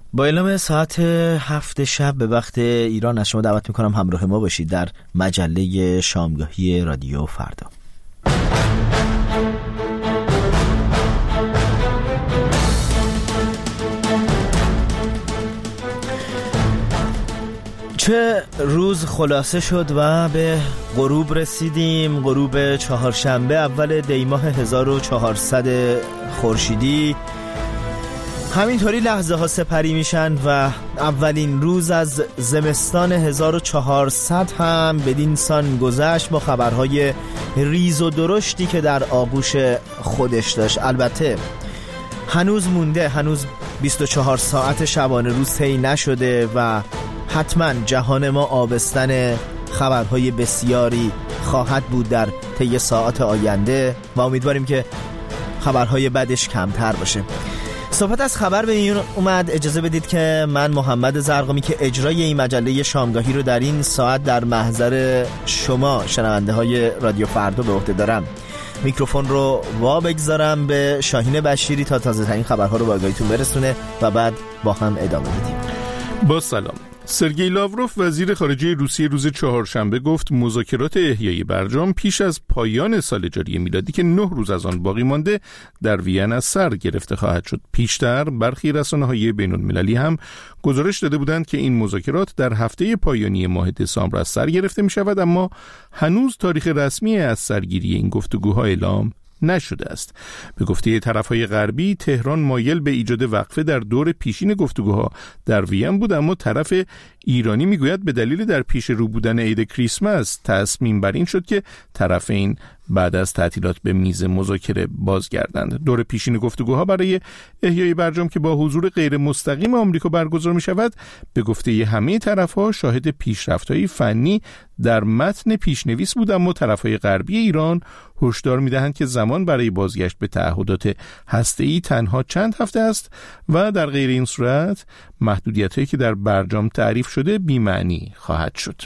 با اعلام ساعت 7 شب به وقت ایران از شما دعوت میکنم همراه ما باشید در مجله شامگاهی رادیو فردا. چه روز خلاصه شد و به غروب رسیدیم. غروب چهارشنبه اول دیماه 1400 خورشیدی. همینطوری لحظه ها سپری میشن و اولین روز از زمستان 1400 هم بدین سان گذشت با خبرهای ریز و درشتی که در آغوش خودش داشت. البته هنوز مونده، هنوز 24 ساعت شبانه روز طی نشده و حتما جهان ما آبستن خبرهای بسیاری خواهد بود در طی ساعات آینده و امیدواریم که خبرهای بدش کمتر باشه. صحبت از خبر به میون اومد. اجازه بدید که من محمد زرقامی که اجرای این مجله شامگاهی رو در این ساعت در محضر شما شنونده های رادیو فردا به عهده دارم، میکروفون رو وا بگذارم به شاهین بشیری تا تازه ترین خبرها رو به آگاهیتون برسونه و بعد با هم ادامه بدیم. با سلام. سرگئی لاوروف وزیر خارجه روسیه روز چهارشنبه گفت مذاکرات احیای برجام پیش از پایان سال جاری میلادی که 9 روز از آن باقی مانده در وین از سر گرفته خواهد شد. پیشتر برخی رسانه‌های بین‌المللی هم گزارش داده بودند که این مذاکرات در هفته پایانی ماه دسامبر از سر گرفته می شود، اما هنوز تاریخ رسمی از سرگیری این گفتگوها اعلام نشده است. به گفته طرفهای غربی تهران مایل به ایجاد وقفه در دور پیشین گفتگوها در وین بود، اما طرف ایرانی میگوید به دلیل در پیش رو بودن عید کریسمس تصمیم بر این شد که طرفین بعد از تعطیلات به میز مذاکره بازگردند. دور پیشین گفتگوها برای احیای برجام که با حضور غیر مستقیم آمریکا برگزار می شود، به گفته همه طرفها شاهد پیشرفت‌های فنی در متن پیشنویس بود، اما طرفهای غربی ایران هشدار می‌دهند که زمان برای بازگشت به تعهدات هسته‌ای تنها چند هفته است و در غیر این صورت محدودیت‌هایی که در برجام تعریف شده بی‌معنی خواهد شد.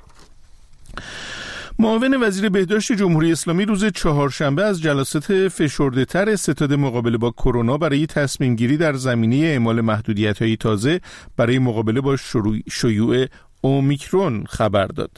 معاون وزیر بهداشت جمهوری اسلامی روز چهارشنبه از جلسات فشرده‌تر ستاد مقابله با کرونا برای تصمیم گیری در زمینه اعمال محدودیت‌های تازه برای مقابله با شیوع اومیکرون خبر داد.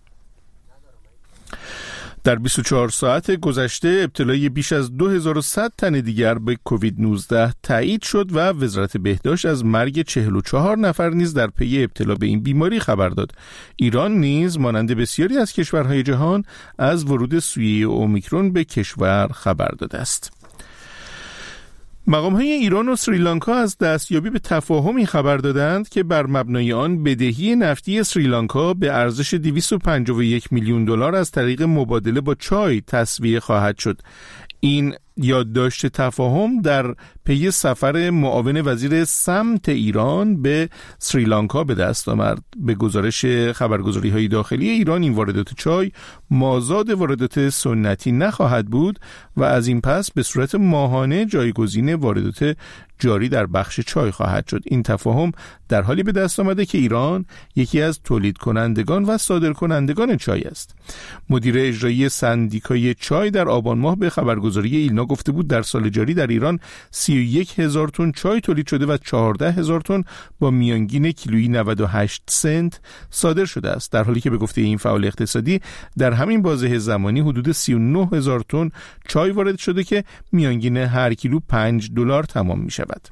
در 24 ساعت گذشته ابتلای بیش از 2100 تن دیگر به کووید 19 تایید شد و وزارت بهداشت از مرگ 44 نفر نیز در پی ابتلا به این بیماری خبر داد. ایران نیز مانند بسیاری از کشورهای جهان از ورود سویه اومیکرون به کشور خبر داده است. مقام‌های ایران و سریلانکا از دستیابی به تفاهمی خبر دادند که بر مبنای آن بدهی نفتی سریلانکا به ارزش 251 میلیون دلار از طریق مبادله با چای تسویه خواهد شد. این یادداشت تفاهم در پی سفر معاون وزیر سمت ایران به سریلانکا به دست آمد. به گزارش خبرگزاری‌های داخلی ایران این واردات چای مازاد واردات سنتی نخواهد بود و از این پس به صورت ماهانه جایگزین واردات جاری در بخش چای خواهد شد. این تفاهم در حالی به دست آمده که ایران یکی از تولید کنندگان و صادر کنندگان چای است. مدیر اجرایی سندیکای چای در آبان ماه به خبرگزاری ایلنا گفته بود در سال جاری در ایران 31,000 تن چای تولید شده و 14,000 تن با میانگین کیلویی 98 سنت صادر شده است، در حالی که به گفته این فعال اقتصادی در همین بازه زمانی حدود 39,000 تن چای وارد شده که میانگین هر کیلو $5 تمام می شود.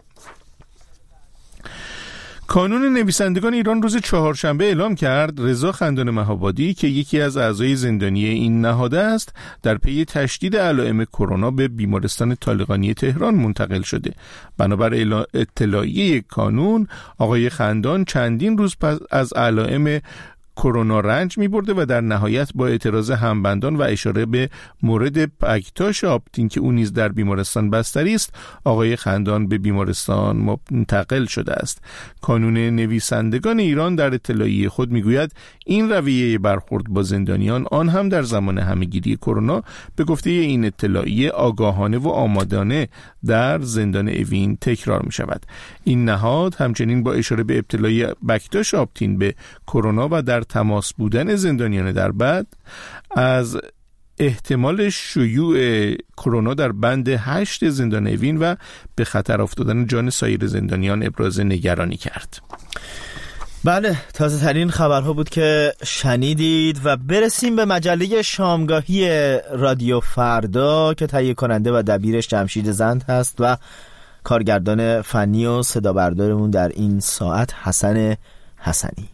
کانون نویسندگان ایران روز چهارشنبه اعلام کرد رضا خندان مهابادی که یکی از اعضای زندانی این نهاد است در پی تشدید علائم کرونا به بیمارستان طالقانی تهران منتقل شده. بنابر اطلاعیه کانون آقای خندان چندین روز پس از علائم کرونا رنج می‌برده و در نهایت با اعتراض همبندان و اشاره به مورد بکتاش آپتین که او نیز در بیمارستان بستری است، آقای خندان به بیمارستان منتقل شده است. کانون نویسندگان ایران در اطلاعیه خود میگوید این رویه برخورد با زندانیان آن هم در زمان همه‌گیری کرونا به گفته این اطلاعیه آگاهانه و آمادانه در زندان اوین تکرار می شود. این نهاد همچنین با اشاره به ابتلای بکتاش آپتین به کرونا و در تماس بودن زندانیان در بعد از احتمال شیوع کرونا در بند 8 زندان اوین و به خطر افتادن جان سایر زندانیان ابراز نگرانی کرد. بله، تازه ترین خبرها بود که شنیدید و برسیم به مجله شامگاهی رادیو فردا که تهیه کننده و دبیرش جمشید زند هست و کارگردان فنی و صدا بردارمون در این ساعت حسن حسنی.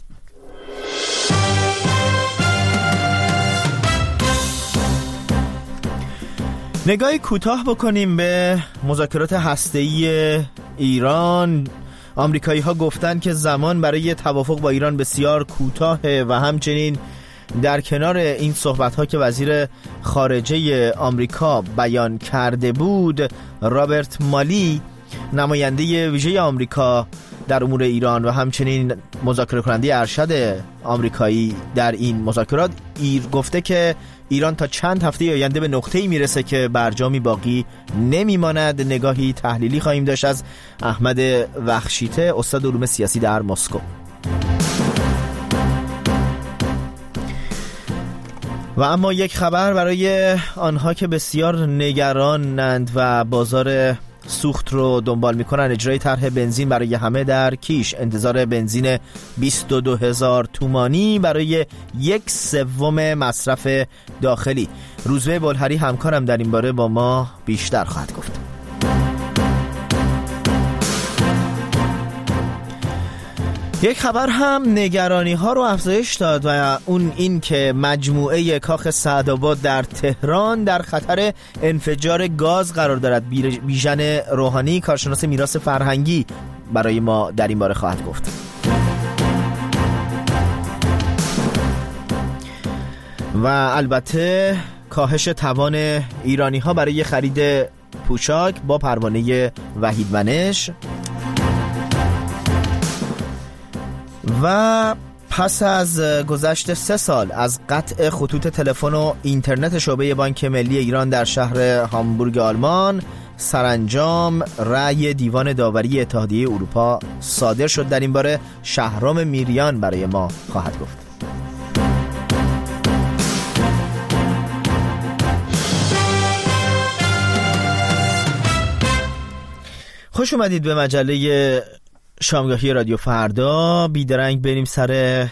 نگاهی کوتاه بکنیم به مذاکرات هسته‌ای ایران. آمریکایی ها گفتن که زمان برای توافق با ایران بسیار کوتاهه و همچنین در کنار این صحبت ها که وزیر خارجه آمریکا بیان کرده بود، رابرت مالی نماینده ویژه آمریکا در امور ایران و همچنین مذاکره کننده ارشد آمریکایی در این مذاکرات گفته که ایران تا چند هفته آینده به نقطه‌ای میرسه که برجامی باقی نمیماند. نگاهی تحلیلی خواهیم داشت از احمد وخشیته، استاد علوم سیاسی در مسکو. و اما یک خبر برای آنها که بسیار نگرانند و بازار سوخت رو دنبال میکنن: اجرای طرح بنزین برای همه در کیش. انتظار بنزین 22,000 تومانی برای 1/3 مصرف داخلی. روزبه بلهری همکارم در این باره با ما بیشتر خواهد گفت. یک خبر هم نگرانی ها رو افزایش داد و اون این که مجموعه کاخ سعدآباد در تهران در خطر انفجار گاز قرار دارد. بیژن روحانی، کارشناس میراث فرهنگی، برای ما در این باره خواهد گفت. و البته کاهش توان ایرانی ها برای خرید پوشاک با پروانه وحید منش. و پس از گذشت 3 سال از قطع خطوط تلفن و اینترنت شعبه بانک ملی ایران در شهر هامبورگ آلمان، سرانجام رأی دیوان داوری اتحادیه اروپا صادر شد. در این باره شهرام میریان برای ما خواهد گفت. خوش اومدید به مجله شامگاهی رادیو فردا. بیدرنگ بریم سر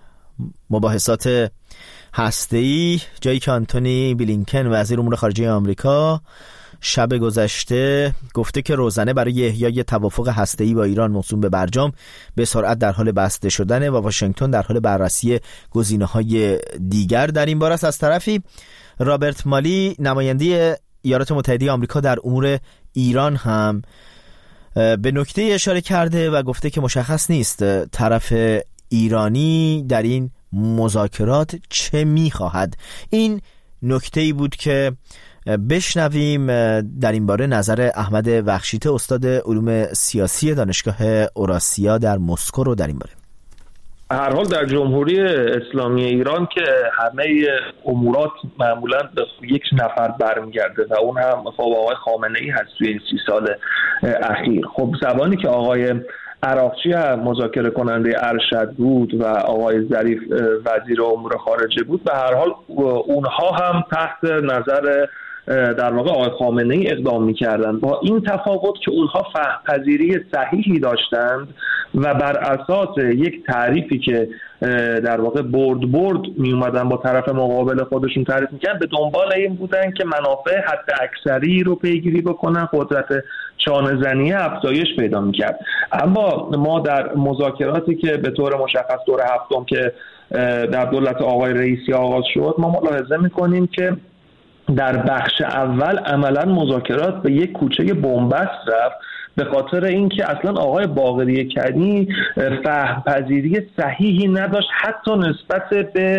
مباحثات هسته‌ای، جایی که آنتونی بلینکن وزیر امور خارجه آمریکا شب گذشته گفته که روزنه برای احیای توافق هسته‌ای با ایران موسوم به برجام به سرعت در حال بسته شدن و واشنگتن در حال بررسی گزینه‌های دیگر در این باره است. از طرفی رابرت مالی نماینده ایالات متحده آمریکا در امور ایران هم به نکته اشاره کرده و گفته که مشخص نیست طرف ایرانی در این مذاکرات چه می‌خواهد. این نکته‌ای بود که بشنویم در این باره نظر احمد وخشیته، استاد علوم سیاسی دانشگاه اوراسیا در مسکو رو در این باره. هر حال در جمهوری اسلامی ایران که همه امورات معمولا به یک نفر برمیگرده و اون هم آقای خامنه‌ای هست توی این 30 سال اخیر. خب زبانی که آقای عراقچی مذاکره کننده ارشد بود و آقای ظریف وزیر امور خارجه بود، به هر حال اونها هم تحت نظر در واقع آقای خامنه‌ای اقدام می‌کردند، با این تفاوت که اونها فهم‌پذیری صحیحی داشتند و بر اساس یک تعریفی که در واقع برد می اومدن با طرف مقابل خودشون تعریف می‌کردن، به دنبال این بودن که منافع حد اکثری رو پیگیری بکنن، قدرت چانه‌زنی افزایش پیدا می‌کرد. اما ما در مذاکراتی که به طور مشخص دور هفتم که در دولت آقای رئیسی آغاز شد، ما ملاحظه می‌کنیم که در بخش اول عملاً مذاکرات به یک کوچه بن‌بست رفت، به خاطر اینکه اصلا آقای باقری کنی فهم‌پذیری صحیحی نداشت حتی نسبت به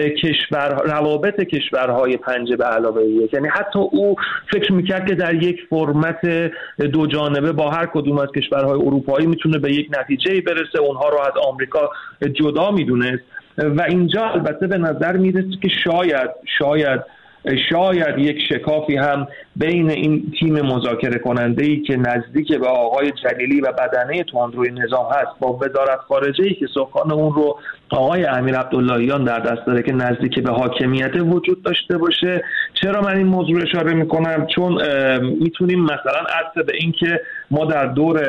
روابط کشورهای پنجه به علاوه یک. یعنی حتی او فکر میکرد که در یک فرمت دو جانبه با هر کدوم از کشورهای اروپایی میتونه به یک نتیجه‌ای برسه، اونها رو از آمریکا جدا میدونست. و اینجا البته به نظر میرسه که شاید شاید یک شکافی هم بین این تیم مذاکره کننده‌ای که نزدیک به آقای جلیلی و بدنه تندروی نظام هست با وزارت خارجه‌ای که سکان اون رو آقای امیر عبداللهیان در دست داره که نزدیک به حاکمیت وجود داشته باشه. چرا من این موضوع اشاره میکنم؟ چون میتونیم مثلا عطف به این که ما در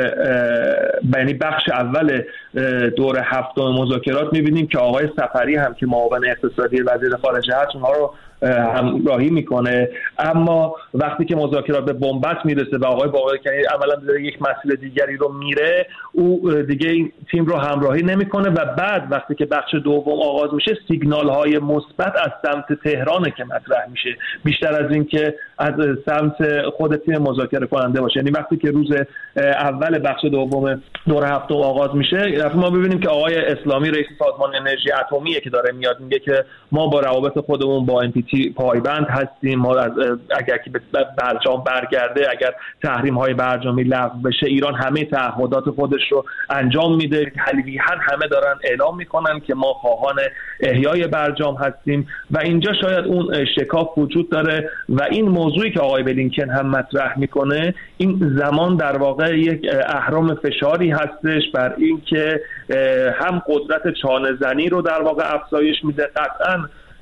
یعنی بخش اول دور هفتم مذاکرات میبینیم که آقای سفری هم که معاون اقتصادی وزیر خارجه هست اونها رو همراهی میکنه، اما وقتی که مذاکرات به بنبست میرسه و آقای باقری کنی عملا داره یک مسیر دیگری رو میره، او دیگه این تیم رو همراهی نمیکنه و بعد وقتی که بخش دوم آغاز میشه سیگنال های مثبت از سمت تهران که مطرح میشه بیشتر از این که از سمت خود تیم مذاکره کننده باشه. یعنی وقتی که روز اول بخش دوم دور هفتم آغاز میشه ما ببینیم که آقای اسلامی رئیس سازمان انرژی اتمیه که داره میاد میگه که ما با روابط خودمون با NPT پایبند هستیم، ما اگر که برجام برگرده، اگر تحریم های برجامی لغو بشه، ایران همه تعهدات خودش رو انجام میده. تلویحا همه دارن اعلام میکنن که ما خواهان احیای برجام هستیم و اینجا شاید اون شکاف وجود داره و این موضوعی که آقای بلینکن هم مطرح میکنه این زمان در واقع یک اهرم فشاری هستش بر این که هم قدرت چانه زنی رو در واقع افزایش میده. قطعاً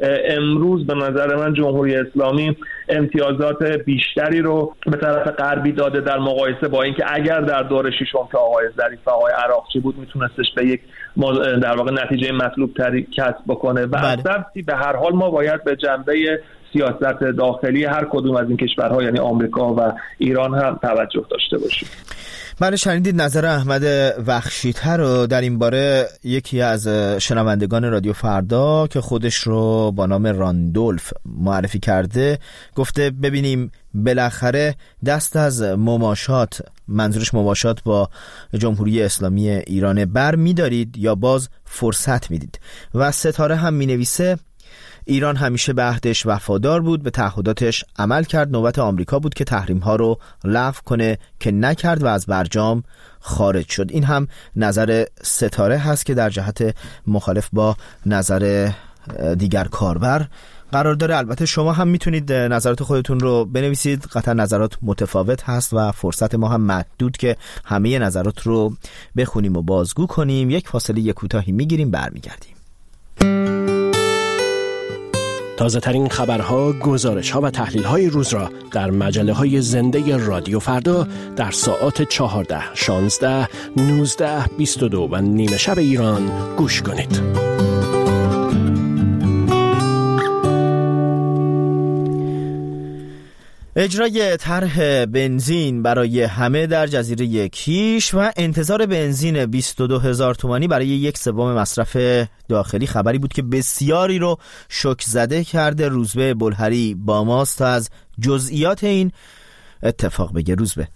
امروز به نظر من جمهوری اسلامی امتیازات بیشتری رو به طرف غربی داده در مقایسه با اینکه اگر در دور ششم که آقای ظریف و آقای عراقچی بود میتونستش به یک در واقع نتیجه مطلوب تری کسب بکنه و از طرفی به هر حال ما باید به جنبه سیاست داخلی هر کدوم از این کشورها یعنی آمریکا و ایران هم توجه داشته باشیم. بله، شنیدید نظر احمد وخشی‌تر رو در این باره یکی از شنوندگان رادیو فردا که خودش رو با نام راندولف معرفی کرده. گفته ببینیم بالاخره دست از مماشات، منظورش مماشات با جمهوری اسلامی ایران، بر می‌دارید یا باز فرصت میدید؟ و ستاره هم می‌نویسه ایران همیشه به عهدش وفادار بود، به تعهداتش عمل کرد، نوبت آمریکا بود که تحریم‌ها رو لغو کنه که نکرد و از برجام خارج شد. این هم نظر ستاره هست که در جهت مخالف با نظر دیگر کاربر قرار داره. البته شما هم میتونید نظرات خودتون رو بنویسید، قطعا نظرات متفاوت هست و فرصت ما هم محدود که همه نظرات رو بخونیم و بازگو کنیم. یک فاصله کوتاهی میگیریم، برمیگردیم. تازه ترین خبرها، گزارش‌ها و تحلیل‌های روز را در مجله‌های زنده رادیو فردا در ساعات 14، 16، 19، 22 و نیمه شب ایران گوش کنید. اجرای طرح بنزین برای همه در جزیره کیش و انتظار بنزین 22,000 تومانی برای 1/3 مصرف داخلی خبری بود که بسیاری رو شوک زده کرده. روزبه بلهری با ماست تا از جزئیات این اتفاق بگه. روزبه.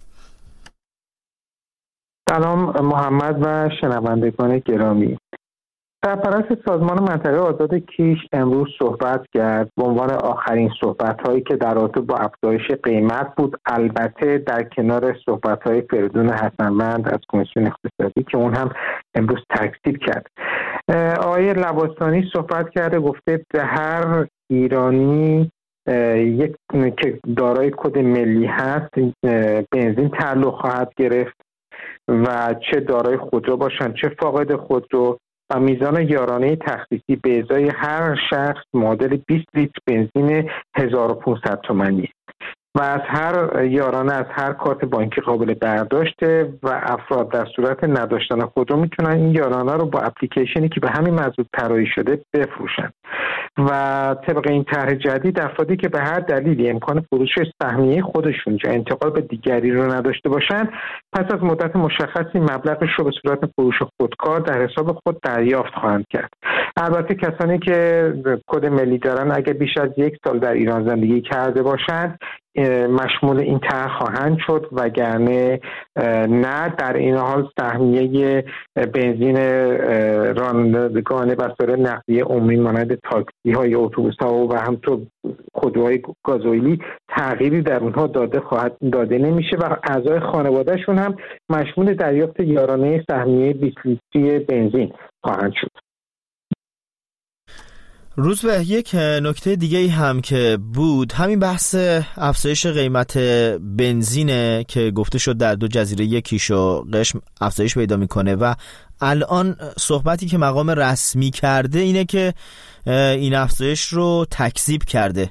سلام محمد و شنوندگان گرامی. سرپرست سازمان منطقه آزاد کیش امروز صحبت کرد به عنوان آخرین صحبت‌هایی که در رابطه با افزایش قیمت بود، البته در کنار صحبت‌های فریدون حسنوند از کمیسیون اقتصادی که اون هم امروز تکذیب کرد. آقای لواسانی صحبت کرده، گفته به هر ایرانی یک که دارای کد ملی هست بنزین تعلق خواهد گرفت و چه دارای خودرو باشن چه فاقد خودرو، و میزان یارانه تخصیصی به ازای هر شخص معادل 20 لیتر بنزین 1500 تومانی و از هر یارانه از هر کارت بانکی قابل برداشته و افراد در صورت نداشتن خودرو میتونن این یارانه رو با اپلیکیشنی که به همین موضوع طراحی شده بفروشن و طبق این طرح جدید افرادی که به هر دلیلی امکان فروش سهمیه خودشون یا انتقال به دیگری رو نداشته باشن پس از مدت مشخصی مبلغش رو به صورت فروش خودکار در حساب خود دریافت خواهند کرد. البته کسانی که کد ملی دارن اگر بیش از 1 سال در ایران زندگی کرده باشند مشمول این طرح خواهند شد، وگرنه نه. در این حال سهمیه بنزین رانندگان وسایل نقلیه عمومی مانند تاکسی های اتوبوس ها و همینطور خودروهای گازوئیلی تغییری در اونها داده نمیشه و اعضای خانوادهشون هم مشمول دریافت یارانه سهمیه 20 لیتری بنزین خواهند شد. روز به یک نکته دیگه هم که بود همین بحث افزایش قیمت بنزینه که گفته شد در 2 جزیره کیش و قشم افزایش پیدا میکنه و الان صحبتی که مقام رسمی کرده اینه که این افزایش رو تکذیب کرده.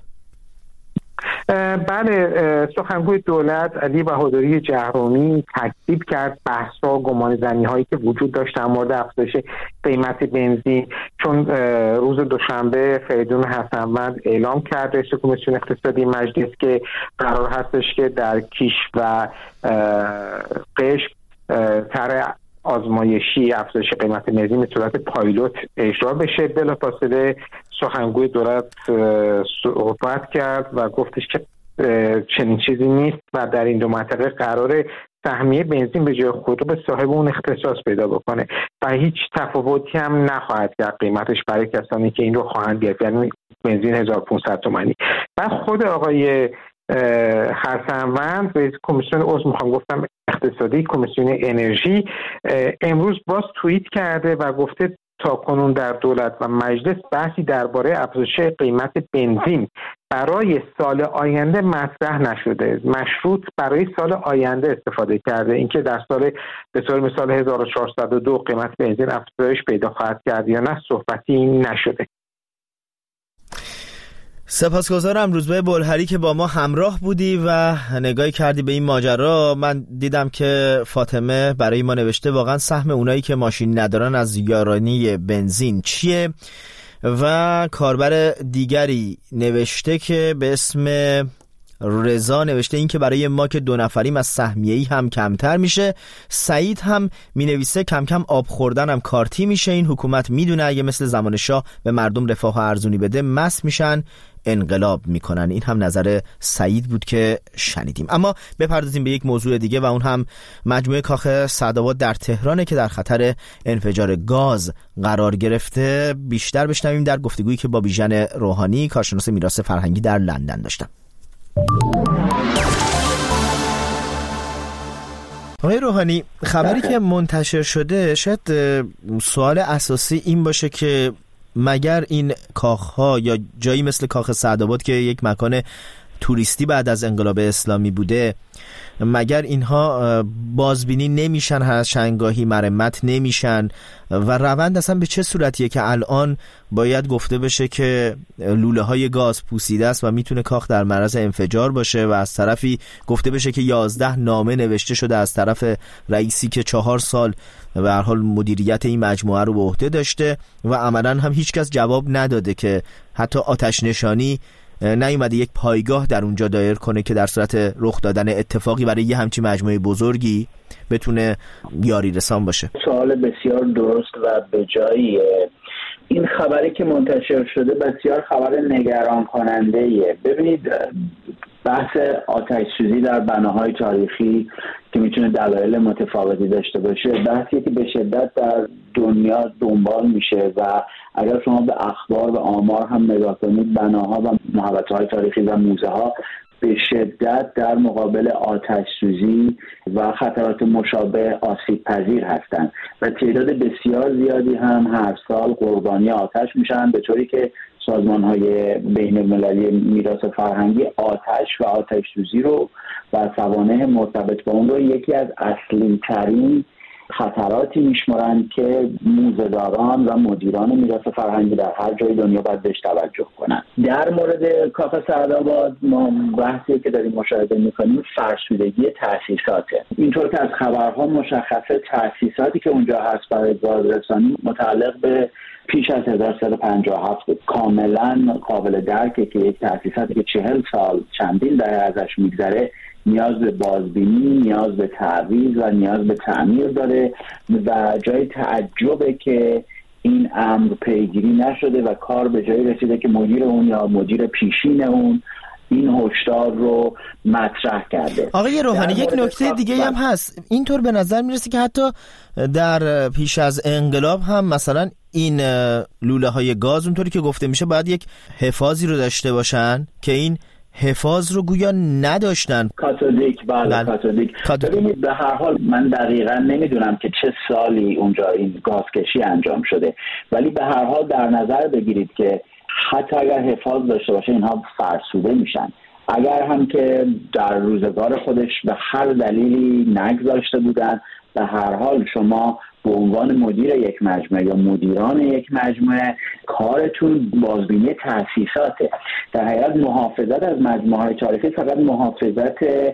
بله، سخنگوی دولت علی بهادری جهرومی تکذیب کرد بحث‌ها و گمانه‌زنی هایی که وجود داشت در مورد افزایش قیمت بنزین، چون روز دوشنبه فریدون حسنوند اعلام کرد رئیس کمیسیون اقتصادی مجلس که قرار هستش که در کیش و قشم طرح آزمایشی افزایش قیمت بنزین به صورت پایلوت اجرا بشه. بلافاصله سخنگوی دولت صحبت کرد و گفتش که چنین چیزی نیست و در این 2 منطقه قراره سهمیه بنزین به جای خودرو به صاحب اون اختصاص پیدا بکنه و هیچ تفاوتی هم نخواهد کرد قیمتش برای کسانی که این رو خواهند گرفت، یعنی بنزین 1500 تومانی. و خود آقای حسنوند رئیس کمیسیون اقتصادی کمیسیون انرژی امروز باز توییت کرده و گفته تاکنون در دولت و مجلس بحثی درباره افزایش قیمت بنزین برای سال آینده مطرح نشده، مشروط برای سال آینده استفاده کرده. اینکه در سال به طور مثال 1402 قیمت بنزین افزایش پیدا خواهد کرد یا نه صحبتی نشده. سپاسگزارم روزبه بلهری که با ما همراه بودی و نگاهی کردی به این ماجرا. من دیدم که فاطمه برای ما نوشته واقعا سهم اونایی که ماشین ندارن از یارانی بنزین چیه، و کاربر دیگری نوشته که به اسم رضا نوشته این که برای ما که 2 نفریم از سهمیه‌ای هم کمتر میشه. سعید هم مینویسه کم کم آب خوردن هم کارتی میشه، این حکومت میدونه اگه مثل زمان شاه به مردم رفاه و ارزونی بده مست میشن انقلاب میکنن. این هم نظر سعید بود که شنیدیم. اما بپردازیم به یک موضوع دیگه و اون هم مجموعه کاخ سعدآباد در تهرانه که در خطر انفجار گاز قرار گرفته. بیشتر بشنویم در گفتگویی که با بیژن روحانی کارشناس میراث فرهنگی در لندن داشتم. آقای روحانی، خبری که منتشر شده شاید سوال اساسی این باشه که مگر این کاخ‌ها یا جایی مثل کاخ سعدآباد که یک مکان توریستی بعد از انقلاب اسلامی بوده، مگر اینها بازبینی نمیشن، هر شنگاهی مرمت نمیشن و روند اصلا به چه صورتیه که الان باید گفته بشه که لوله های گاز پوسیده است و میتونه کاخ در معرض انفجار باشه و از طرفی گفته بشه که 11 نامه نوشته شده از طرف رئیسی که 4 سال به هر حال مدیریت این مجموعه رو به عهده داشته و عملاً هم هیچ کس جواب نداده که حتی آتش نشانی نیومده یک پایگاه در اونجا دایر کنه که در صورت رخ دادن اتفاقی برای یه همچین مجموعه بزرگی بتونه یاری رسان باشه. سوال بسیار درست و به جاییه. این خبری که منتشر شده بسیار خبر نگران کننده ایه. ببینید، بحث آتش سوزی در بناهای تاریخی که میتونه دلایل متفاوتی داشته باشه بحثی که به شدت در دنیا دنبال میشه و اگر شما به اخبار و آمار هم نگاه کنید، بناها و محوطه‌های تاریخی و موزه ها به شدت در مقابل آتش سوزی و خطرات مشابه آسیب پذیر هستند و تعداد بسیار زیادی هم هر سال قربانی آتش میشن، به طوری که سازمان‌های بین‌المللی میراث فرهنگی آتش و آتش سوزی رو و سوانح مرتبط با اون رو یکی از اصلی ترین خطراتی میشمارند که موزه‌داران و مدیران میراث فرهنگی در هر جای دنیا باید بهش توجه کنند. در مورد کاخ سعدآباد ما بحثی که داریم مشاهده میکنیم فرسودگی تأسیساته. اینطور که از خبرها مشخصه تأسیساتی که اونجا هست برای گازرسانی متعلق به پیش از 1357 کاملا قابل درکه که یک تأسیساتی که 40 سال چندین دهه ازش میگذره نیاز به بازبینی، نیاز به تعویض و نیاز به تعمیر داره و جای تعجبه که این امر پیگیری نشده و کار به جایی رسیده که مدیر اون یا مدیر پیشین اون این هشدار رو مطرح کرده. آقای روحانی، یک نکته دیگه هم هست. اینطور به نظر میرسه که حتی در پیش از انقلاب هم مثلا این لوله های گاز اونطوری که گفته میشه باید یک حفاظی رو داشته باشن که این حفاظ رو گویا نداشتن. کاتودیک، بله کاتودیک. ببینید، به هر حال من دقیقا نمیدونم که چه سالی اونجا این گازکشی انجام شده، ولی به هر حال در نظر بگیرید که حتی اگر حفاظ داشته باشه اینها فرسوده میشن. اگر هم که در روزگار خودش به هر دلیلی نگذاشته بودن، به هر حال شما به عنوان مدیر یک مجموعه یا مدیران یک مجموعه کارتون بازبینی تأسیساته. در حقیقت محافظت از مجموعه‌های تاریخی فقط محافظت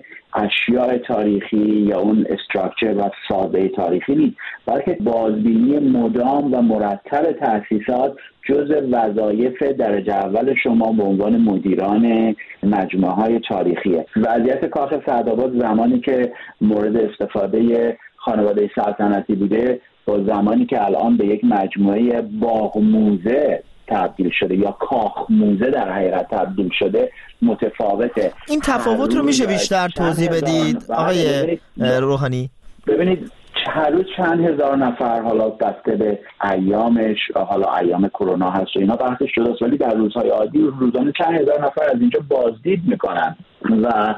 اشیاء تاریخی یا اون استراکچر و سابقه تاریخی نیست، بلکه بازبینی مدام و مرتب تأسیسات جزء وظایف درجه اول شما به عنوان مدیران مجموعه‌های تاریخیه. وضعیت کاخ سعدآباد زمانی که مورد استفاده خانواده سلطنتی بوده با زمانی که الان به یک مجموعه باغ موزه تبدیل شده یا کاخ موزه در حقیقت تبدیل شده متفاوته. این تفاوت رو میشه بیشتر توضیح بدید آقای روحانی؟ ببینید هر روز چند هزار نفر، حالا بسته به ایامش، حالا ایام کرونا هست و اینا بحثش شده، ولی در روزهای عادی روزانه چند هزار نفر از اینجا بازدید میکنن و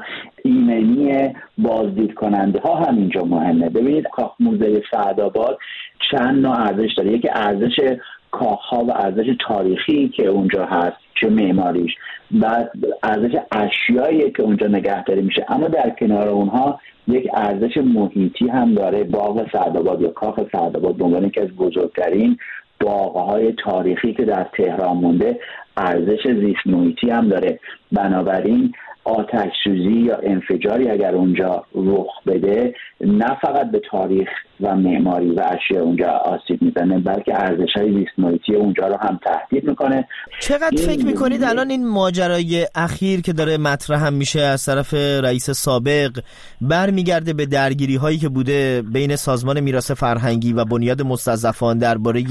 ایمنی بازدید کننده ها هم اینجا مهمه. ببینید کاخ موزه سعدآباد چند نوع ارزش داره. یکی ارزش کاخ‌ها و ارزش تاریخی که اونجا هست، چه معماریش، بعد ارزش اشیایی که اونجا نگهداری میشه، اما در کنار اونها یک ارزش محیطی هم داره. باغ سعدآباد یا کاخ سعدآباد به عنوان یکی از بزرگترین باغ‌های تاریخی که در تهران مونده ارزش زیست محیطی هم داره. بنابراین آتش سوزی یا انفجاری اگر اونجا رخ بده نه فقط به تاریخ و معماری و اشیاء اونجا آسیب میزنه، بلکه ارزش‌های زیست محیطی اونجا رو هم تهدید میکنه. چقدر فکر میکنید الان این ماجرای اخیر که داره مطرح هم میشه از طرف رئیس سابق برمیگرده به درگیری هایی که بوده بین سازمان میراث فرهنگی و بنیاد مستضعفان درباره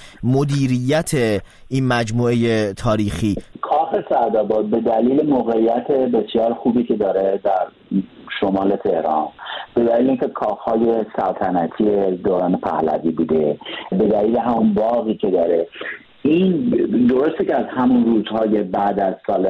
مدیریت این مجموعه تاریخی؟ کاخ سعدآباد به دلیل موقعیت بسیار خوبی که داره در شمال تهران، به دلیل اینکه کاخهای سلطنتی دوران پهلوی بوده، به دلیل همون باغی که داره، این درسته که از همون روزهای بعد از سال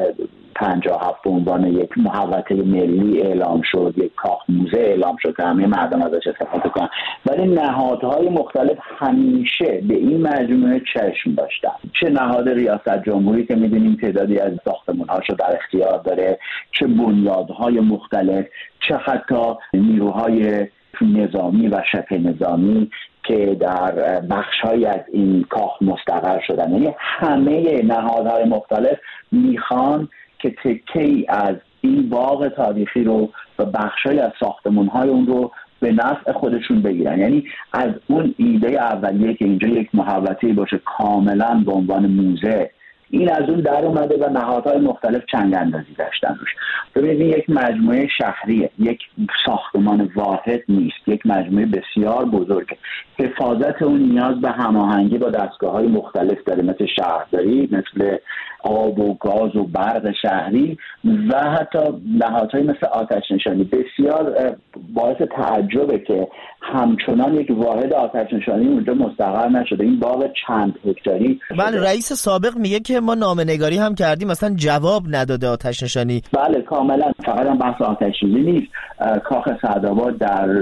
57 به عنوان یک محوطه ملی اعلام شد، یک کاخ موزه اعلام شد که همه مردم ازش استفاده کنن، ولی نهادهای مختلف همیشه به این مجموعه چشم داشتن. چه نهاد ریاست جمهوری که می‌دونیم تعدادی از ساختمان‌هاشو در اختیار داره، چه بنیادهای مختلف، چه حتی نیروهای نظامی و شبه نظامی که در بخش‌هایی از این کاخ مستقر شدن. یعنی همه نهادهای مختلف میخوان که تکه‌ای از این باغ تاریخی رو و بخش‌هایی از ساختمان‌های اون رو به نفع خودشون بگیرن. یعنی از اون ایده اولیه که اینجا یک محوطه‌ای باشه کاملا به عنوان موزه، این از اون در اومده و نهادهای مختلف چنگ اندازی داشتن روش. ببینید این یک مجموعه شهریه، یک ساختمان واحد نیست، یک مجموعه بسیار بزرگه. حفاظت اون نیاز به هماهنگی با دستگاه‌های مختلف داره، مثل شهرداری، مثل آب و گاز و برق شهری و حتی نهادهای مثل آتش نشانی. بسیار باعث تعجبه که همچنان یک واحد آتش نشانی اونجا مستقر نشده. این باغ چند هکتاری. بله، رئیس سابق میگه که ما نامه‌نگاری هم کردیم، اصلا جواب نداده آتش نشانی. بله کاملا، فقط هم بحث آتش سوزی نیست. کاخ سعدآباد در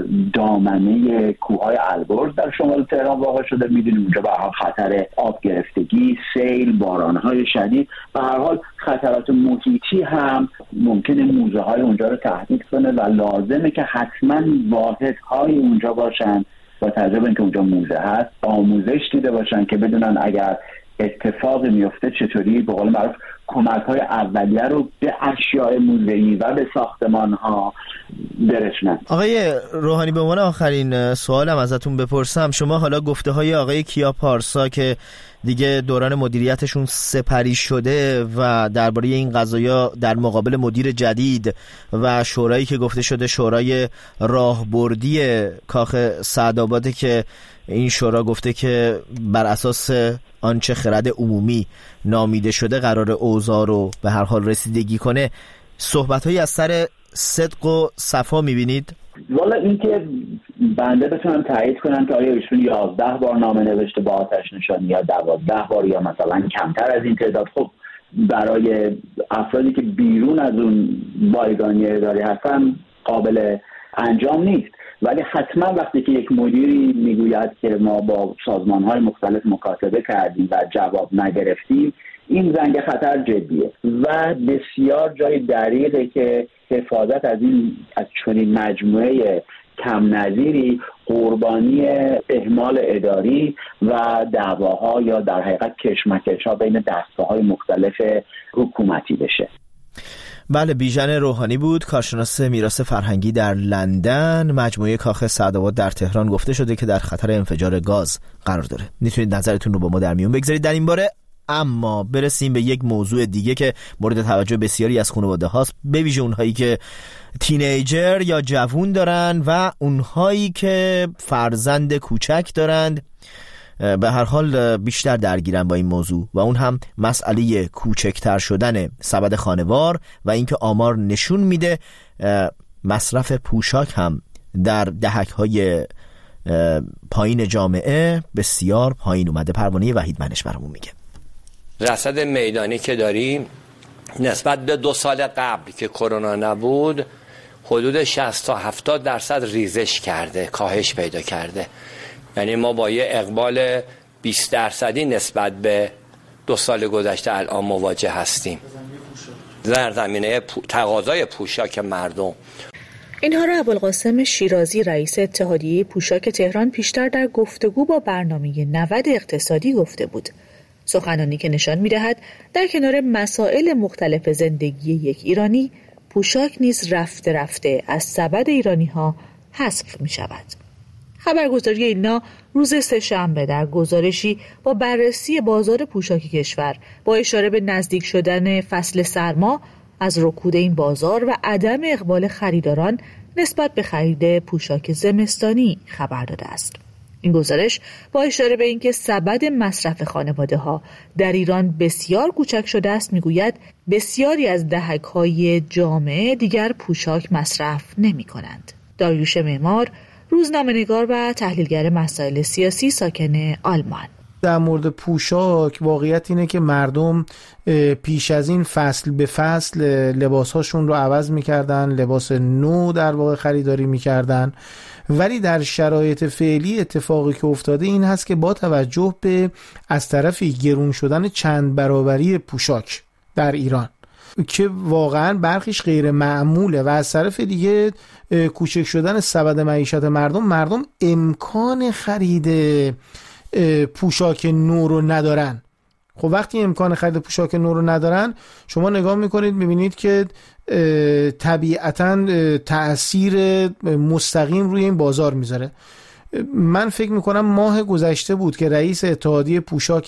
دامنه کوههای البرز در شمال تهران واقع شده. میدونیم اونجا به هر خطر آب گرفتگی، سیل، بارانهای شدید، به هر حال خطرات محیطی هم ممکنه موزه های اونجا رو تهدید کنه و لازمه که حتما واحدهای اونجا باشن با توجه به اینکه اونجا موزه هست، آموزش دیده باشن که بدونن اگر اتفاق میفته چطوری به قول معروف کمک‌های اولیه رو به اشیاء موزه‌ای و به ساختمان‌ها برسونن. آقای روحانی، به عنوان آخرین سوالم ازتون بپرسم، شما حالا گفته‌های آقای کیا پارسا که دیگه دوران مدیریتشون سپری شده و درباره این قضایا در مقابل مدیر جدید و شورایی که گفته شده شورای راهبردی کاخ سعدآباد که این شورا گفته که بر اساس آنچه خرد عمومی نامیده شده قرار اوضاع رو به هر حال رسیدگی کنه، صحبت‌هایی از سر صدق و صفا می‌بینید؟ والا این که بنده بتونم تایید کنم که آیا ایشون 11 بار نامه نوشته با آتش نشانی یا 12 بار یا مثلا کمتر از این تعداد، خب برای افرادی که بیرون از اون بایگانی اداری هستن قابل انجام نیست. ولی حتما وقتی که یک مدیری میگوید که ما با سازمان‌های مختلف مکاتبه کردیم و جواب نگرفتیم، این زنگ خطر جدیه و بسیار جای دقیقه که حفاظت از چنین مجموعه کم نظیری قربانی اهمال اداری و دعواها یا در حقیقت کشمکش‌ها بین دستگاه‌های مختلف حکومتی بشه. بله، بیژن روحانی بود، کارشناس میراث فرهنگی در لندن. مجموعه کاخ سعدآباد در تهران گفته شده که در خطر انفجار گاز قرار داره. میتونید نظرتون رو با ما در میون بگذارید در این باره. اما برسیم به یک موضوع دیگه که مورد توجه بسیاری از خانواده هاست، به ویژه اونهایی که تینیجر یا جوون دارن و اونهایی که فرزند کوچک دارند. به هر حال بیشتر درگیرن با این موضوع و اون هم مسئله کوچکتر شدن سبد خانوار و اینکه آمار نشون میده مصرف پوشاک هم در دهک‌های پایین جامعه بسیار پایین اومده. پروانه وحید منش برامون میگه. رصد میدانی که داریم نسبت به 2 سال قبل که کرونا نبود حدود 60 تا 70% ریزش کرده، کاهش پیدا کرده. یعنی ما با یه اقبال 20% نسبت به 2 سال گذشته الان مواجه هستیم در زمینه تقاضای پوشاک مردم. اینها را ابوالقاسم شیرازی رئیس اتحادیه پوشاک تهران پیشتر در گفتگو با برنامه 90 اقتصادی گفته بود. سخنانی که نشان می‌دهد در کنار مسائل مختلف زندگی یک ایرانی، پوشاک نیز رفته رفته از سبد ایرانی‌ها حذف می‌شود. خبرگزاری اینا روز سه‌شنبه در گزارشی با بررسی بازار پوشاک کشور با اشاره به نزدیک شدن فصل سرما از رکود این بازار و عدم اقبال خریداران نسبت به خرید پوشاک زمستانی خبر داده است. این گزارش با اشاره به اینکه سبد مصرف خانواده‌ها در ایران بسیار کوچک شده است میگوید بسیاری از دهک‌های جامعه دیگر پوشاک مصرف نمی‌کنند. داریوش معمار، روزنامه‌نگار و تحلیلگر مسائل سیاسی ساکن آلمان. در مورد پوشاک واقعیت اینه که مردم پیش از این فصل به فصل لباسهاشون رو عوض میکردن، لباس نو در واقع خریداری میکردن، ولی در شرایط فعلی اتفاقی که افتاده این هست که با توجه به از طرفی گرون شدن چند برابری پوشاک در ایران که واقعا برخیش غیر معموله و از طرف دیگه کوچک شدن سبد معیشت مردم امکان خرید پوشاک نو رو ندارن. خب وقتی امکان خرید پوشاک نو رو ندارن، شما نگاه میکنید میبینید که طبیعتاً تأثیر مستقیم روی این بازار میذاره. من فکر میکنم ماه گذشته بود که رئیس اتحادیه پوشاک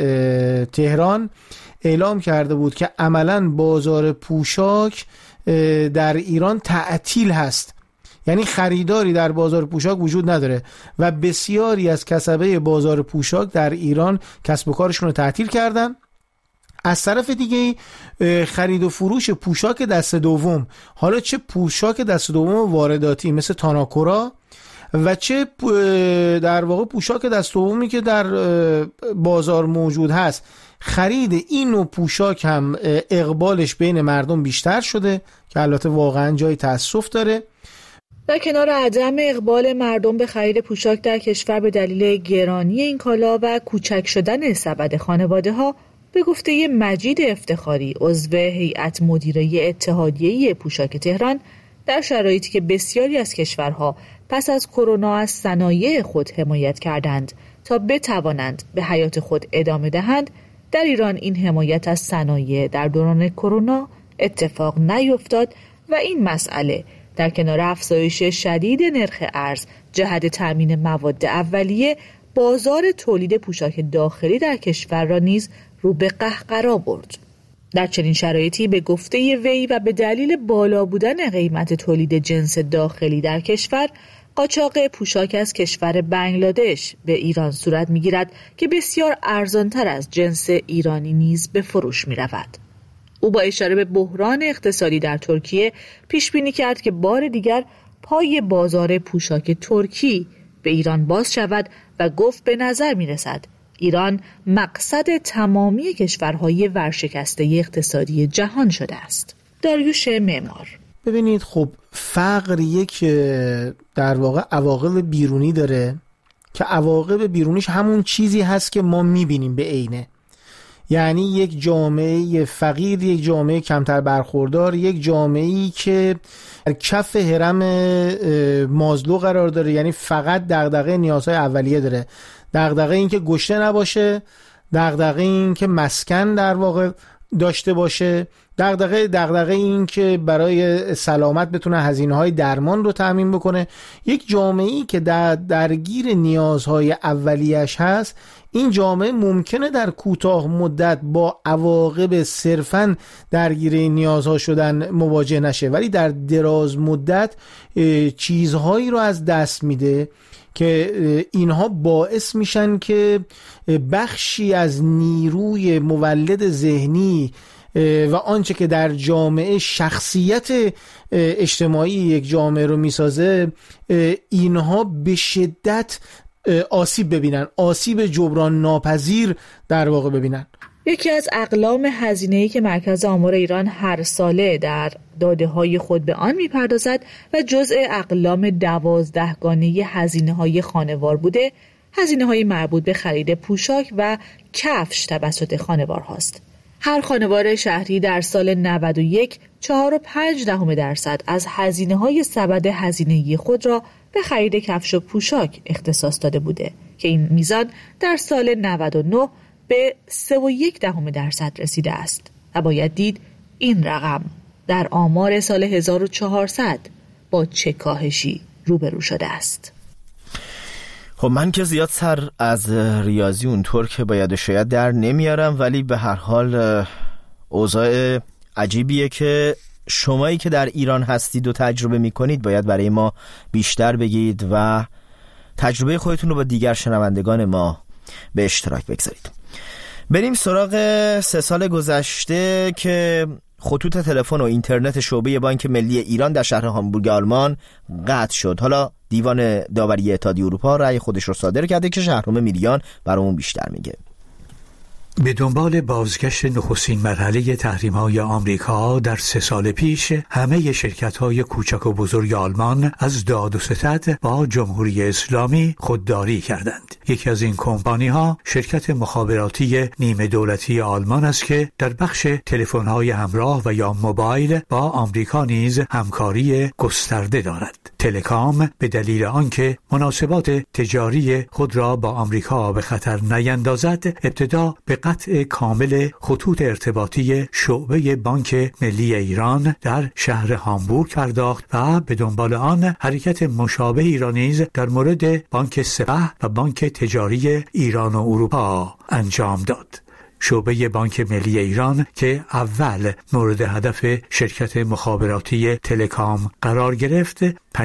تهران اعلام کرده بود که عملاً بازار پوشاک در ایران تعطیل هست، یعنی خریداری در بازار پوشاک وجود نداره و بسیاری از کسبه بازار پوشاک در ایران کسب و کارشون رو تعطیل کردن. از طرف دیگه خرید و فروش پوشاک دست دوم، حالا چه پوشاک دست دوم وارداتی مثل تاناکورا و چه در واقع پوشاک دست دومی که در بازار موجود هست، خرید این نوع پوشاک هم اقبالش بین مردم بیشتر شده که البته واقعا جای تأسف داره. در کنار عدم اقبال مردم به خرید پوشاک در کشور به دلیل گرانی این کالا و کوچک شدن سبد خانواده‌ها، به گفته مجید افتخاری عضو هیئت مدیره اتحادیه پوشاک تهران، در شرایطی که بسیاری از کشورها پس از کرونا از صنایع خود حمایت کردند تا بتوانند به حیات خود ادامه دهند، در ایران این حمایت از صنایع در دوران کرونا اتفاق نیفتاد و این مسئله در کنار افزایش شدید نرخ ارز جهت تامین مواد اولیه، بازار تولید پوشاک داخلی در کشور را نیز رو به قهقرا برد. در چنین شرایطی به گفته وی و به دلیل بالا بودن قیمت تولید جنس داخلی در کشور، قاچاق پوشاک از کشور بنگلادش به ایران صورت می‌گیرد که بسیار ارزانتر از جنس ایرانی نیز به فروش می‌رود. او با اشاره به بحران اقتصادی در ترکیه پیش بینی کرد که بار دیگر پای بازار پوشاک ترکی به ایران باز شود و گفت به نظر می‌رسد ایران مقصد تمامی کشورهای ورشکسته اقتصادی جهان شده است. داریوش معمار: ببینید خب فقر یک در واقع عواقب بیرونی داره که عواقب بیرونیش همون چیزی هست که ما میبینیم به عینه. یعنی یک جامعه فقیر، یک جامعه کمتر برخوردار، یک جامعه‌ای که در کف هرم مازلو قرار داره، یعنی فقط دغدغه نیازهای اولیه داره، دغدغه این که گشته نباشه، دغدغه این که مسکن در واقع داشته باشه، دغدغه این که برای سلامت بتونه هزینه‌های درمان رو تامین بکنه. یک جامعه‌ای که درگیر نیازهای اولیه‌اش هست، این جامعه ممکنه در کوتاه مدت با عواقب صرفاً درگیر نیازها شدن مواجه نشه، ولی در دراز مدت چیزهایی رو از دست میده که اینها باعث میشن که بخشی از نیروی مولد ذهنی و آنچه که در جامعه شخصیت اجتماعی یک جامعه رو میسازه، اینها به شدت آسیب ببینن، آسیب جبران ناپذیر در واقع ببینن. یکی از اقلام هزینه‌ای که مرکز آمار ایران هر ساله در داده‌های خود به آن می‌پردازد و جزء اقلام 12 گانه هزینه‌های خانوار بوده، هزینه‌های مربوط به خرید پوشاک و کفش توسط خانوار هاست. هر خانوار شهری در سال 91 4.5% از هزینه‌های سبد هزینه‌ای خود را به خرید کفش و پوشاک اختصاص داده بوده که این میزان در سال 99 به 3.1% رسیده است و باید دید این رقم در آمار سال 1400 با چه کاهشی روبرو شده است. خب من که زیاد سر از ریاضی اونطور که باید شاید در نمیارم، ولی به هر حال اوضاع عجیبیه که شمایی که در ایران هستید و تجربه میکنید باید برای ما بیشتر بگید و تجربه خودتون رو با دیگر شنوندگان ما به اشتراک بگذارید. بریم سراغ 3 سال گذشته که خطوط تلفن و اینترنت شعبه بانک ملی ایران در شهر هامبورگ آلمان قطع شد. حالا دیوان داوری اتحادیه اروپا رأی خودش رو صادر کرده که شهرام میریان برامون بیشتر میگه. به دنبال بازگشت نخستین مرحله تحریم‌های آمریکا در 3 سال پیش، همه شرکت‌های کوچک و بزرگ آلمان از داد و ستد با جمهوری اسلامی خودداری کردند. یکی از این کمپانی‌ها شرکت مخابراتی نیمه دولتی آلمان است که در بخش تلفن‌های همراه و یا موبایل با آمریکا نیز همکاری گسترده دارد. تلکام به دلیل آنکه مناسبات تجاری خود را با آمریکا به خطر نیندازد، ابتدا به قطع کامل خطوط ارتباطی شعبه بانک ملی ایران در شهر هامبورگ پرداخت و به دنبال آن حرکت مشابهی را نیز در مورد بانک سپه و بانک تجاری ایران و اروپا انجام داد. شعبه بانک ملی ایران که اول مورد هدف شرکت مخابراتی تلکام قرار گرفت،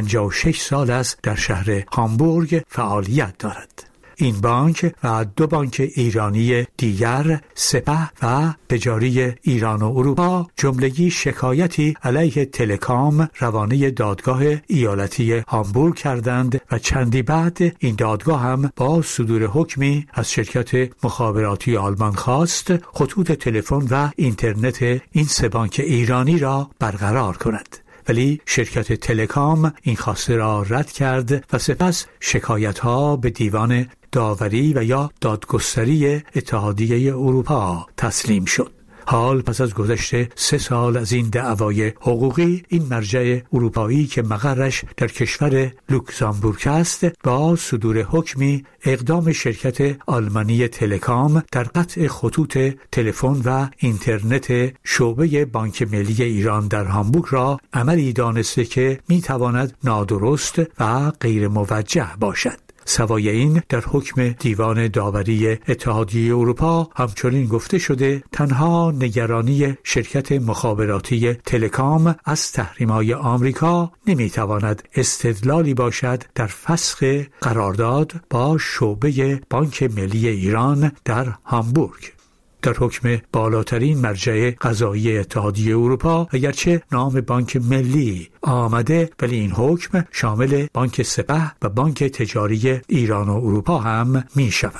56 سال است در شهر هامبورگ فعالیت دارد. این بانک و 2 بانک ایرانی دیگر، سپه و تجاری ایران و اروپا، جملگی شکایتی علیه تلکام روانه دادگاه ایالتی هامبورگ کردند و چندی بعد این دادگاه هم با صدور حکمی از شرکت مخابراتی آلمان خواست خطوط تلفن و اینترنت این 3 بانک ایرانی را برقرار کند. ولی شرکت تلکام این خواسته را رد کرد و سپس شکایت‌ها به دیوان داوری و یا دادگستری اتحادیه اروپا تسلیم شد. حال پس از گذشت 3 سال از این دعوای حقوقی، این مرجع اروپایی که مقرش در کشور لوکزامبورگ است، با صدور حکمی اقدام شرکت آلمانی تلکام در قطع خطوط تلفن و اینترنت شعبه بانک ملی ایران در هامبورگ را عملی دانسته که میتواند نادرست و غیر موجه باشد. سوای این، در حکم دیوان داوری اتحادیه اروپا همچنین گفته شده تنها نگرانی شرکت مخابراتی تلکام از تحریم‌های آمریکا نمیتواند استدلالی باشد در فسخ قرارداد با شعبه بانک ملی ایران در هامبورگ. در حکم بالاترین مرجع قضایی اتحادیه اروپا اگرچه نام بانک ملی آمده، ولی این حکم شامل بانک سپه و بانک تجاری ایران و اروپا هم می شود.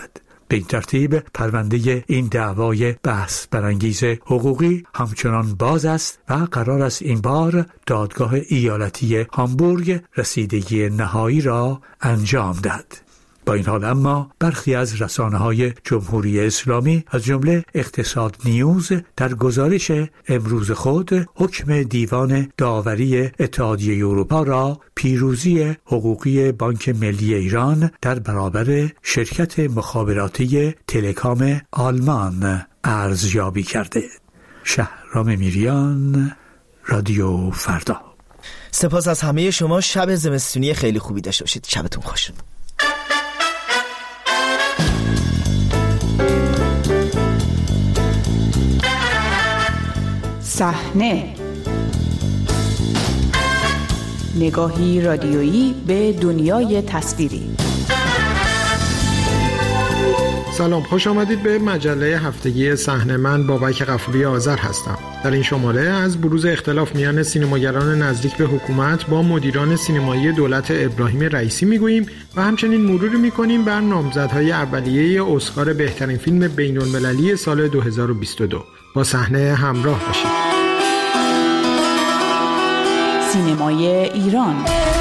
به این ترتیب پرونده این دعوای بحث برانگیز حقوقی همچنان باز است و قرار است این بار دادگاه ایالتی هامبورگ رسیدگی نهایی را انجام دهد. با این حال اما برخی از رسانه‌های جمهوری اسلامی از جمله اقتصاد نیوز در گزارش امروز خود حکم دیوان داوری اتحادیه اروپا را پیروزی حقوقی بانک ملی ایران در برابر شرکت مخابراتی تلکام آلمان ارزیابی کرده. شهرام میریان، رادیو فردا. سپاس از همه شما. شب زمستونی خیلی خوبی داشته باشید. شبتون خوش. صحنه، نگاهی رادیویی به دنیای تصویری. سلام، خوش آمدید به مجله هفتگی صحنه. من بابک غفوری آذر هستم. در این شماره از بروز اختلاف میان سینماگران نزدیک به حکومت با مدیران سینمایی دولت ابراهیم رئیسی میگوییم و همچنین مروری میکنیم بر نامزدهای اولیه اسکار بهترین فیلم بین‌المللی سال 2022. با صحنه همراه باشید. سینمای ایران.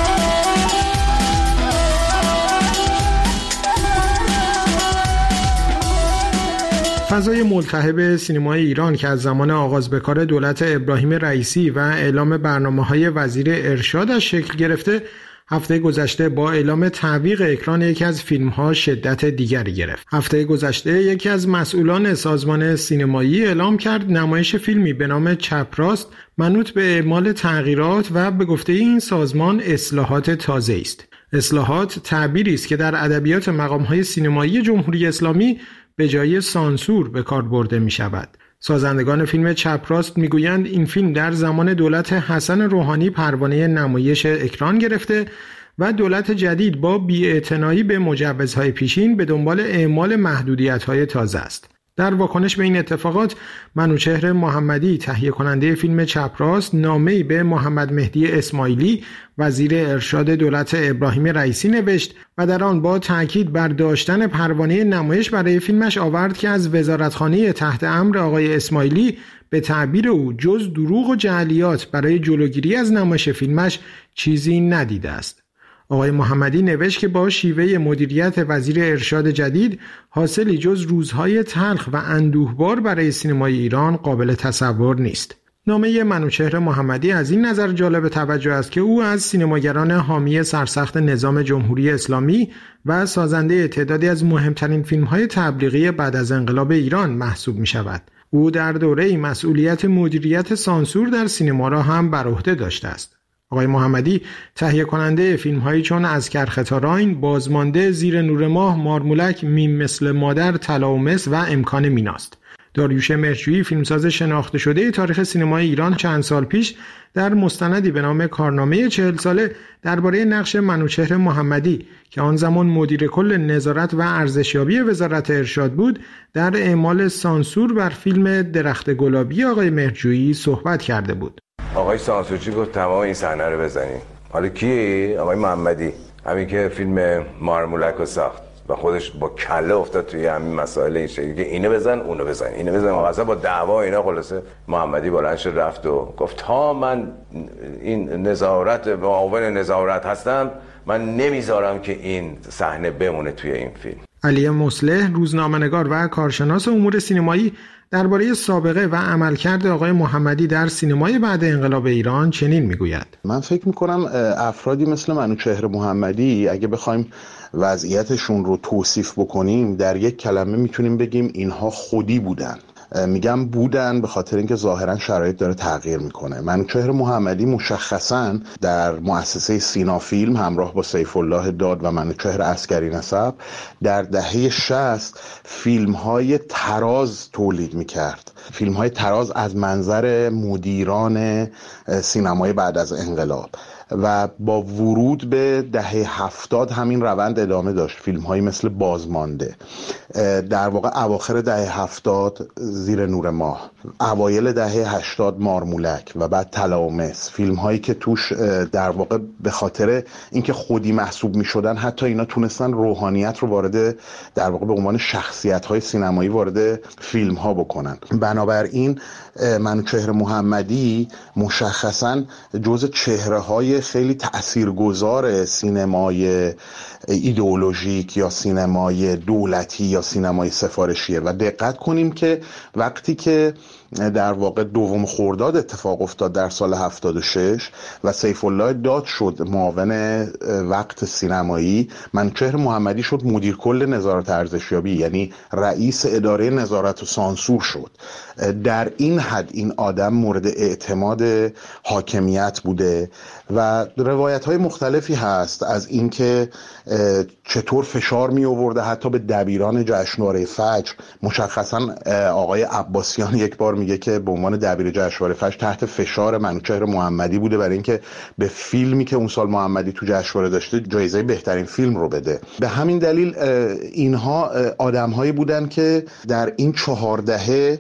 فضای ملتهب سینمای ایران که از زمان آغاز به کار دولت ابراهیم رئیسی و اعلام برنامه‌های وزیر ارشادش شکل گرفته، هفته گذشته با اعلام تعویق اکران یکی از فیلم‌ها شدت دیگری گرفت. هفته گذشته یکی از مسئولان سازمان سینمایی اعلام کرد نمایش فیلمی به نام چپ راست منوط به اعمال تغییرات و به گفته این سازمان اصلاحات تازه است. اصلاحات تعبیری است که در ادبیات مقام‌های سینمایی جمهوری اسلامی به جای سانسور به کار برده می شود. سازندگان فیلم چپ راست می گویند این فیلم در زمان دولت حسن روحانی پروانه نمایش اکران گرفته و دولت جدید با بی‌اعتنایی به مجوزهای پیشین به دنبال اعمال محدودیت‌های تازه است. در واکنش به این اتفاقات، منوچهر محمدی تهیه کننده فیلم چپ راست نامه‌ای به محمد مهدی اسماعیلی وزیر ارشاد دولت ابراهیم رئیسی نوشت و در آن با تاکید بر داشتن پروانه نمایش برای فیلمش آورد که از وزارتخانه تحت امر آقای اسماعیلی به تعبیر او جز دروغ و جعلیات برای جلوگیری از نمایش فیلمش چیزی ندیده است. آقای محمدی نوشت که با شیوه مدیریت وزیر ارشاد جدید حاصلی جز روزهای تلخ و اندوهبار برای سینمای ایران قابل تصور نیست. نامه منوچهر محمدی از این نظر جالب توجه است که او از سینماگران حامی سرسخت نظام جمهوری اسلامی و سازنده تعدادی از مهمترین فیلم‌های تبلیغی بعد از انقلاب ایران محسوب می‌شود. او در دوره‌ای مسئولیت مدیریت سانسور در سینما را هم بر عهده داشته است. آقای محمدی تهیه کننده فیلم‌هایی چون از کرختاراین، بازمانده، زیر نور ماه، مارمولک، میم مثل مادر، طلا و مس و امکان میناست. داریوش مهرجویی فیلمساز شناخته شده تاریخ سینمای ایران چند سال پیش در مستندی به نام کارنامه 40 ساله درباره نقش منوچهر محمدی که آن زمان مدیر کل نظارت و ارزشیابی وزارت ارشاد بود در اعمال سانسور بر فیلم درخت گلابی آقای مهرجویی صحبت کرده بود. آقای سانسورچی گفت تمام این صحنه رو بزنیم. حالا کی؟ آقای محمدی، همین که فیلم مارمولک رو ساخت و خودش با کله افتاد توی همین مسائل این شکلی که اینو بزن اونو بزن اینو بزن اصلا با دعوا اینا. خلاصه محمدی بلند شد رفت و گفت تا من این نظارت معاون نظارت هستم من نمیذارم که این صحنه بمونه توی این فیلم. علی مصلح روزنامه‌نگار و کارشناس امور سینمایی درباره سابقه و عملکرد آقای محمدی در سینمای بعد انقلاب ایران چنین میگوید: من فکر میکنم افرادی مثل منوچهر محمدی اگه بخوایم وضعیتشون رو توصیف بکنیم در یک کلمه میتونیم بگیم اینها خودی بودن. میگم بودن به خاطر اینکه ظاهرا شرایط داره تغییر میکنه. منوچهر محمدی مشخصا در مؤسسه سینا فیلم همراه با سیف الله داد و منوچهر عسکری نسب در دهه 60 فیلم‌های تراز تولید میکرد. فیلم‌های تراز از منظر مدیران سینمای بعد از انقلاب و با ورود به دهه 70 همین روند ادامه داشت. فیلم هایی مثل بازمانده، در واقع اواخر دهه 70 زیر نور ماه، اوایل دهه 80 مارمولک و بعد طلا و مس، فیلم هایی که توش در واقع به خاطر اینکه خودی محسوب می شدن حتی اینا تونستن روحانیت رو وارد در واقع به عنوان شخصیت های سینمایی وارد فیلم ها بکنن. بنابراین منوچهر محمدی مشخصاً جز چهره های خیلی تأثیرگذار سینمای ایدئولوژیک یا سینمای دولتی یا سینمای سفارشیه. و دقت کنیم که وقتی که در واقع دوم خرداد اتفاق افتاد در سال 76 و سیف الله داد شد معاون وقت سینمایی، منوچهر محمدی شد مدیر کل نظارت ارزشیابی، یعنی رئیس اداره نظارت و سانسور شد. در این حد این آدم مورد اعتماد حاکمیت بوده و روایت های مختلفی هست از اینکه چطور فشار می آورده حتی به دبیران جشنواره فجر. مشخصا آقای عباسیان یک بار میگه که به عنوان دبیر جشنواره فجر تحت فشار منوچهر محمدی بوده برای اینکه به فیلمی که اون سال محمدی تو جشنواره داشته جایزه بهترین فیلم رو بده. به همین دلیل اینها آدم‌هایی بودن که در این 4 دهه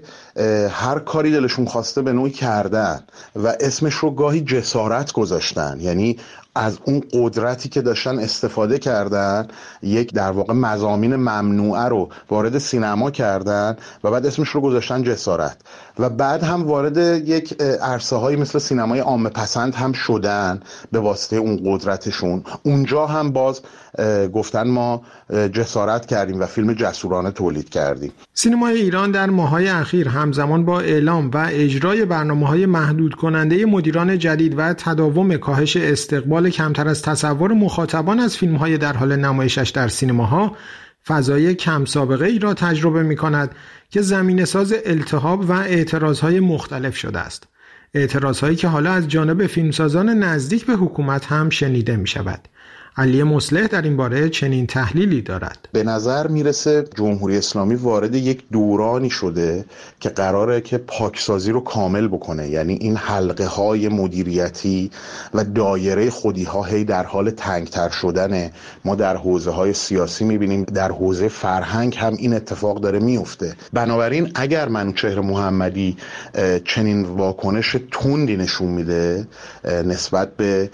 هر کاری دلشون خواسته به نوعی کردن و اسمش رو گاهی جسارت گذاشتن، یعنی از اون قدرتی که داشتن استفاده کردن، یک در واقع مضامین ممنوعه رو وارد سینما کردن و بعد اسمش رو گذاشتن جسارت و بعد هم وارد یک عرصه هایی مثل سینمای عامه پسند هم شدن به واسطه اون قدرتشون. اونجا هم باز گفتن ما جسارت کردیم و فیلم جسورانه تولید کردیم. سینمای ایران در ماه‌های اخیر همزمان با اعلام و اجرای برنامه‌های محدود کننده مدیران جدید و تداوم کاهش استقبال کمتر از تصور مخاطبان از فیلم‌های در حال نمایشش در سینماها، فضای کم سابقه ای را تجربه می‌کند که زمینه‌ساز التهاب و اعتراض‌های مختلف شده است. اعتراض‌هایی که حالا از جانب فیلمسازان نزدیک به حکومت هم شنیده می‌شود. علی مصلح در این باره چنین تحلیلی دارد. به نظر میرسه جمهوری اسلامی وارد یک دورانی شده که قراره که پاکسازی رو کامل بکنه، یعنی این حلقه های مدیریتی و دایره خودی ها هی در حال تنگتر شدنه. ما در حوزه های سیاسی میبینیم، در حوزه فرهنگ هم این اتفاق داره میفته. بنابراین اگر منوچهر محمدی چنین واکنش تندی نشون میده نسبت به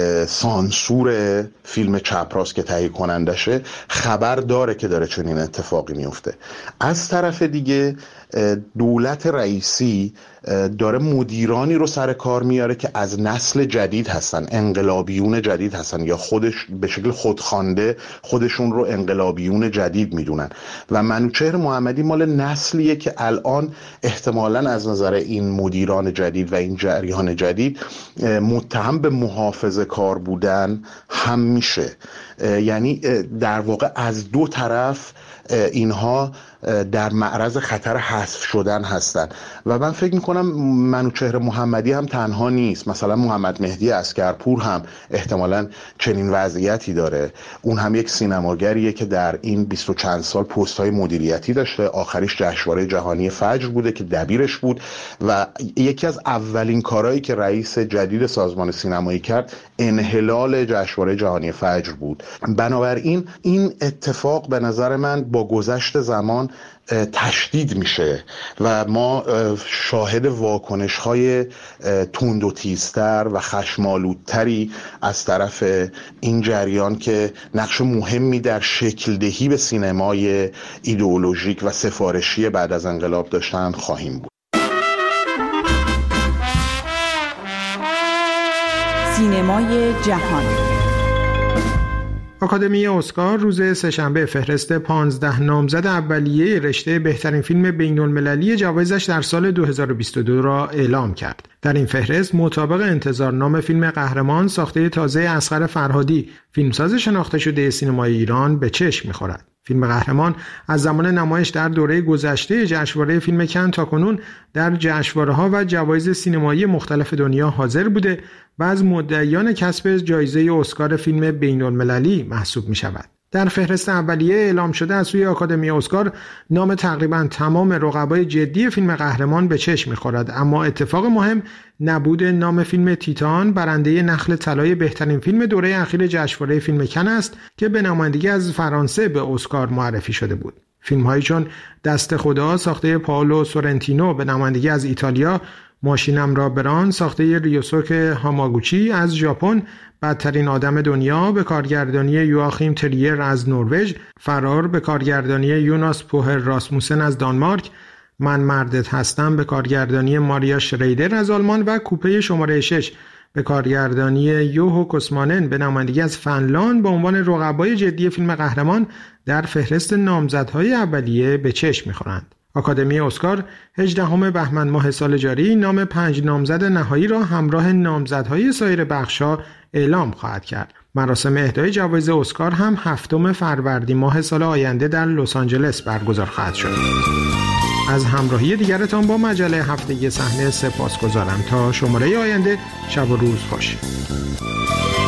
سانسور فیلم چپراست که تهیه کنندشه، خبر داره که داره چنین اتفاقی میفته. از طرف دیگه دولت رئیسی داره مدیرانی رو سر کار میاره که از نسل جدید هستن، انقلابیون جدید هستن یا خودش به شکل خودخوانده خودشون رو انقلابیون جدید میدونن و منوچهر محمدی مال نسلیه که الان احتمالاً از نظر این مدیران جدید و این جریان جدید متهم به محافظه کار بودن هم میشه. یعنی در واقع از دو طرف اینها در معرض خطر حذف شدن هستن و من فکر میکنم منوچهر محمدی هم تنها نیست. مثلا محمد مهدی عسکرپور هم احتمالاً چنین وضعیتی داره. اون هم یک سینماگریه که در این 20 و چند سال پست‌های مدیریتی داشته. آخریش جشنواره جهانی فجر بوده که دبیرش بود و یکی از اولین کارهایی که رئیس جدید سازمان سینمایی کرد انحلال جشنواره جهانی فجر بود. بنابراین این اتفاق به نظر من با گذشت زمان تشدید میشه و ما شاهد واکنش‌های تند و تیزتر و خشم‌آلودتری از طرف این جریان که نقش مهمی در شکل دهی به سینمای ایدئولوژیک و سفارشی بعد از انقلاب داشتن خواهیم بود. سینمای جهان. آکادمی اسکار روز سه‌شنبه فهرست 15 نامزد اولیه رشته بهترین فیلم بین‌المللی جوایزش در سال 2022 را اعلام کرد. در این فهرست مطابق انتظار نام فیلم قهرمان ساخته تازه اصغر فرهادی، فیلمساز شناخته شده سینمای ایران به چشم می‌خورد. فیلم قهرمان از زمان نمایش در دوره گذشته جشنواره فیلم کن تاکنون در جشنواره‌ها و جوایز سینمایی مختلف دنیا حاضر بوده و از مدعیان کسب جایزه اسکار فیلم بین‌المللی محسوب می‌شود. در فهرست اولیه اعلام شده از سوی آکادمی اسکار نام تقریبا تمام رقبای جدی فیلم قهرمان به چشم می‌خورد، اما اتفاق مهم نبود نام فیلم تیتان برنده نخل طلای بهترین فیلم دوره اخیر جشنواره فیلم کن است که به نمایندگی از فرانسه به اسکار معرفی شده بود. فیلم‌هایی چون دست خدا ساخته پائولو سورنتینو به نمایندگی از ایتالیا، ماشینم را بران ساخته ریوسوک هاماگوچی از ژاپن، بدترین آدم دنیا به کارگردانی یواخیم تریر از نروژ، فرار به کارگردانی یوناس پوهر راسموسن از دانمارک، من مردت هستم به کارگردانی ماریا شریدر از آلمان و کوپه شماره 6 به کارگردانی یوهو کوسمانن به نمایندگی از فنلاند به عنوان رقبای جدی فیلم قهرمان در فهرست نامزدهای اولیه به چشم می‌خورند. آکادمی اسکار 18 بهمن ماه سال جاری نام 5 نامزد نهایی را همراه نامزدهای سایر بخش‌ها اعلام خواهد کرد. مراسم اهدای جوایز اسکار هم 7 فروردین ماه سال آینده در لس آنجلس برگزار خواهد شد. از همراهی دیگرتان با مجله هفتگی صحنه سپاسگزارم. تا شماره آینده، شب و روز خوش.